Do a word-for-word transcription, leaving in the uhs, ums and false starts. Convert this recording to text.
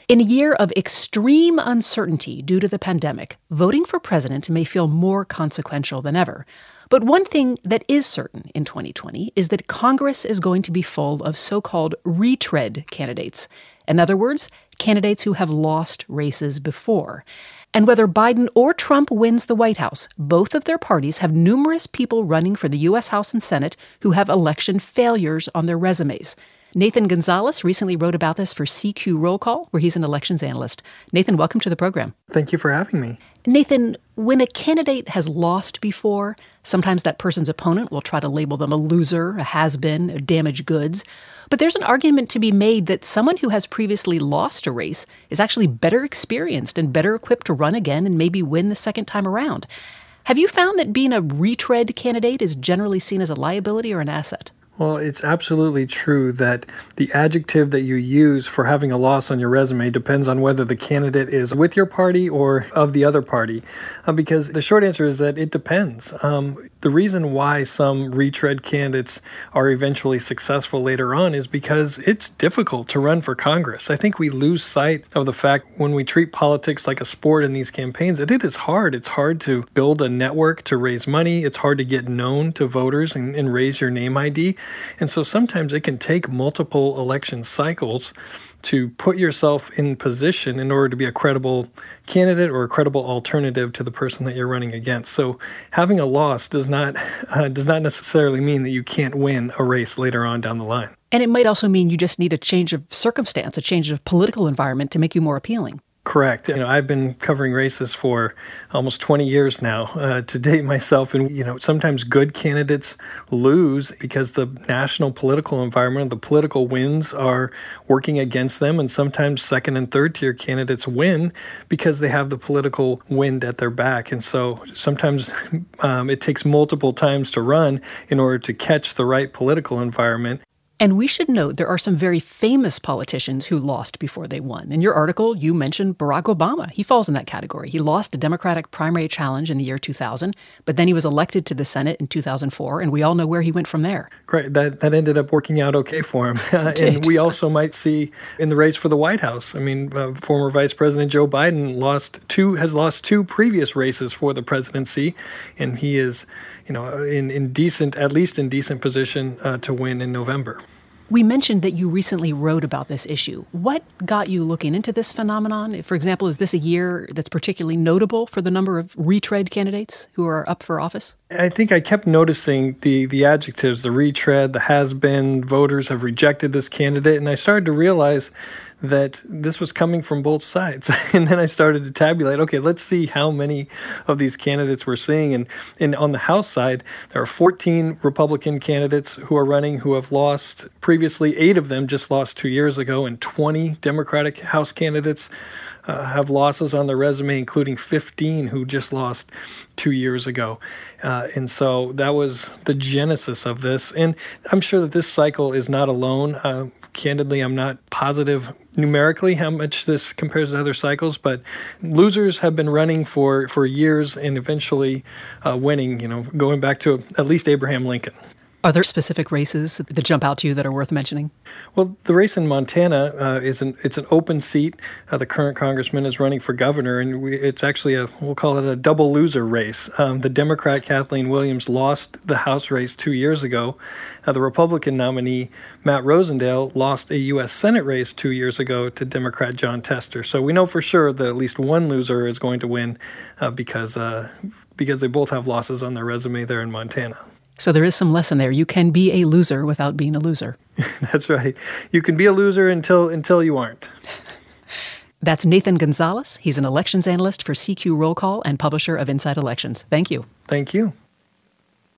In a year of extreme uncertainty due to the pandemic, voting for president may feel more consequential than ever. But one thing that is certain in twenty twenty is that Congress is going to be full of so-called retread candidates. In other words, candidates who have lost races before. And whether Biden or Trump wins the White House, both of their parties have numerous people running for the U S House and Senate who have election failures on their resumes. Nathan Gonzalez recently wrote about this for C Q Roll Call, where he's an elections analyst. Nathan, welcome to the program. Thank you for having me. Nathan, when a candidate has lost before, sometimes that person's opponent will try to label them a loser, a has-been, a damaged goods. But there's an argument to be made that someone who has previously lost a race is actually better experienced and better equipped to run again and maybe win the second time around. Have you found that being a retread candidate is generally seen as a liability or an asset? Well, it's absolutely true that the adjective that you use for having a loss on your resume depends on whether the candidate is with your party or of the other party. Uh, because the short answer is that it depends. Um, the reason why some retread candidates are eventually successful later on is because it's difficult to run for Congress. I think we lose sight of the fact when we treat politics like a sport in these campaigns, that it is hard. It's hard to build a network to raise money. It's hard to get known to voters and, and raise your name I D. And so sometimes it can take multiple election cycles to put yourself in position in order to be a credible candidate or a credible alternative to the person that you're running against. So having a loss does not uh, does not necessarily mean that you can't win a race later on down the line. And it might also mean you just need a change of circumstance, a change of political environment to make you more appealing. Correct. You know, I've been covering races for almost twenty years now, uh, to date myself. And, you know, sometimes good candidates lose because the national political environment, the political winds are working against them. And sometimes second and third tier candidates win because they have the political wind at their back. And so sometimes um, it takes multiple times to run in order to catch the right political environment. And we should note there are some very famous politicians who lost before they won. In your article, you mentioned Barack Obama. He falls in that category. He lost a Democratic primary challenge in the year two thousand, but then he was elected to the Senate in two thousand four, and we all know where he went from there. Great. That that ended up working out okay for him. And we also might see in the race for the White House. I mean, uh, former Vice President Joe Biden lost two has lost two previous races for the presidency, and he is, you know, in, in decent, at least in decent position uh, to win in November. We mentioned that you recently wrote about this issue. What got you looking into this phenomenon? For example, is this a year that's particularly notable for the number of retread candidates who are up for office? I think I kept noticing the, the adjectives, the retread, the has-been, voters have rejected this candidate, and I started to realize that this was coming from both sides. And then I started to tabulate, okay, let's see how many of these candidates we're seeing. And, and on the House side, there are fourteen Republican candidates who are running who have lost previously. Eight of them just lost two years ago, and twenty Democratic House candidates Uh, have losses on their resume, including fifteen who just lost two years ago. Uh, and so that was the genesis of this. And I'm sure that this cycle is not alone. Uh, candidly, I'm not positive numerically how much this compares to other cycles, but losers have been running for, for years and eventually uh, winning, you know, going back to at least Abraham Lincoln. Are there specific races that jump out to you that are worth mentioning? Well, the race in Montana uh, is an it's an open seat. Uh, the current congressman is running for governor, and we, it's actually a we'll call it a double loser race. Um, the Democrat Kathleen Williams lost the House race two years ago. Uh, the Republican nominee Matt Rosendale lost a U S Senate race two years ago to Democrat John Tester. So we know for sure that at least one loser is going to win uh, because uh, because they both have losses on their resume there in Montana. So there is some lesson there. You can be a loser without being a loser. That's right. You can be a loser until until you aren't. That's Nathan Gonzalez. He's an elections analyst for C Q Roll Call and publisher of Inside Elections. Thank you. Thank you.